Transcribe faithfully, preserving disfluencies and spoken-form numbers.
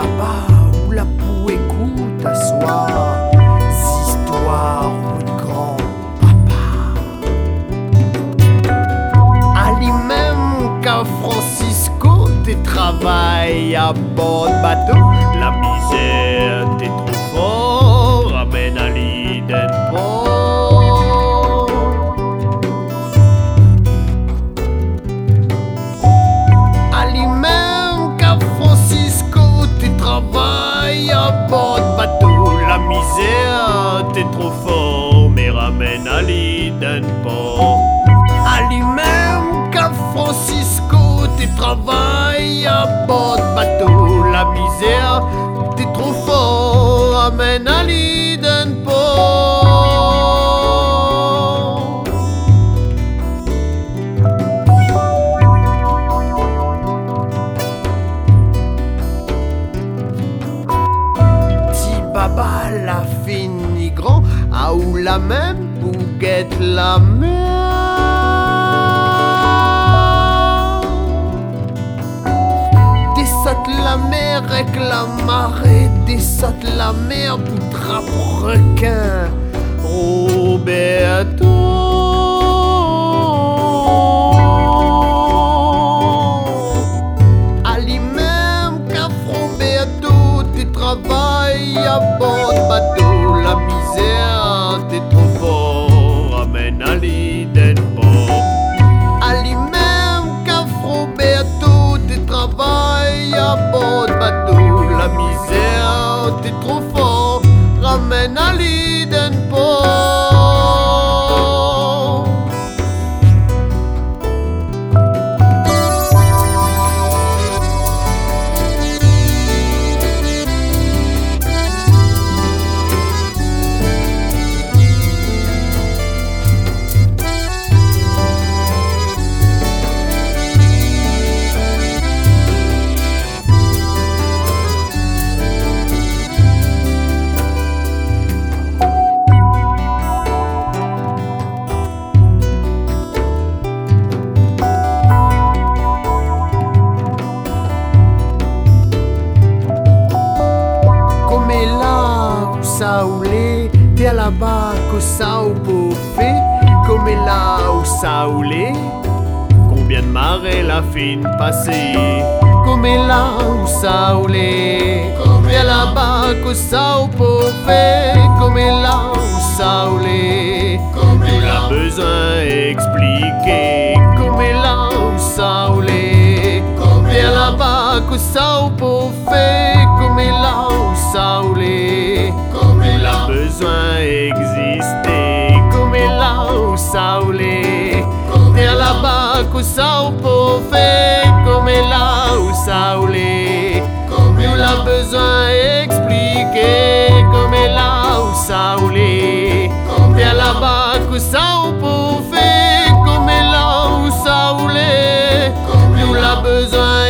papa ou la pou écoute à soi histoire de grand-papa. Ali même qu'à Francisco, t'es travail à bord de bateau. La misère, t'es trop fort, ramène Ali d'un port. Ali même qu'à Francisco, t'es travail à bord de bateau. La misère, t'es trop fort, mais ramène Ali d'un port. Ali même qu'à Francisco, t'es travail à bord de bateau. La misère, t'es trop fort, ramène Ali d'un port. Ti baba la fini grand, a ou la même bouguette la mer. Descente la mer avec la marée, descente la mer pour trappe requin. Roberto Ali même qu'à Roberto, t'es travail à bord de bateau. La misère, t'es trop fort, ramène Ali d'un port. Ali même qu'à Roberto, t'es travail à bord de bateau. La misère, t'es trop fort, ramène Ali d'un port. Saoulé, t'es là-bas que ça ou fait, comme là où saoulé, combien de marées la fine passée, comme là où saoulé, t'es là-bas que ça ou fait, comme là où saoulé, nul a besoin expliquer, comme là où saoulé, t'es là-bas que ça ou fait, comme là où saoulé. Nul a besoin exister, comme là où saoulé. T'es là-bas que ça ou pour faire, comme là où saoulé. Nul a besoin expliquer, comme là où saoulé. T'es là-bas que ça ou pour faire, comme là où saoulé. Nul a besoin